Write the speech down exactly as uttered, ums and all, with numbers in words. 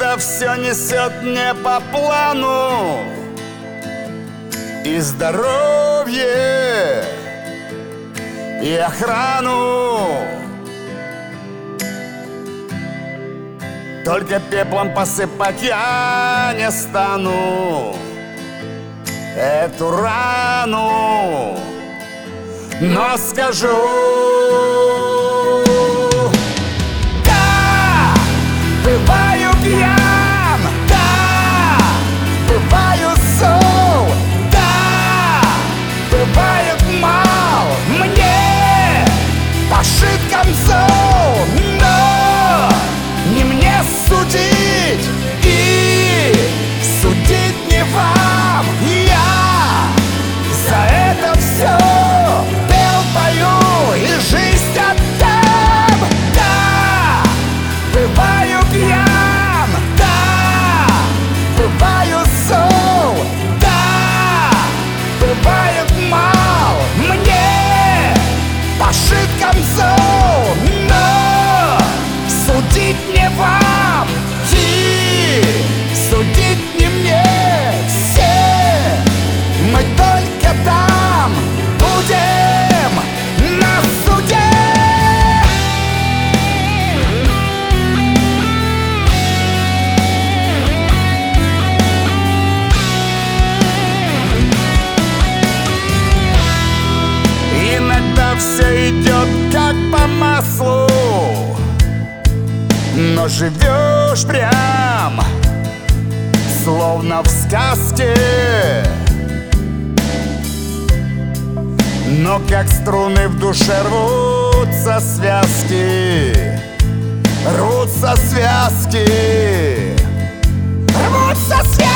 Иногда все несет не по плану, и здоровье, и охрану. Только пеплом посыпать я не стану эту рану, но скажу: да, бываю пьян, да, бываю зол, да, бывает мал мне пошит камзол, но не мне судить и судить не вам. Я за это все пел, пою и жизнь отдам. Да, бываю пьян, да, бываю зол, да, бывает мал мне пошит камзол, но судить не вам и судить не мне. Все мы только там будем на суде. Иногда все идет как по маслу, но живешь прям словно в сказке. Но как струны в душе рвутся связки, рвутся связки, рвутся связки.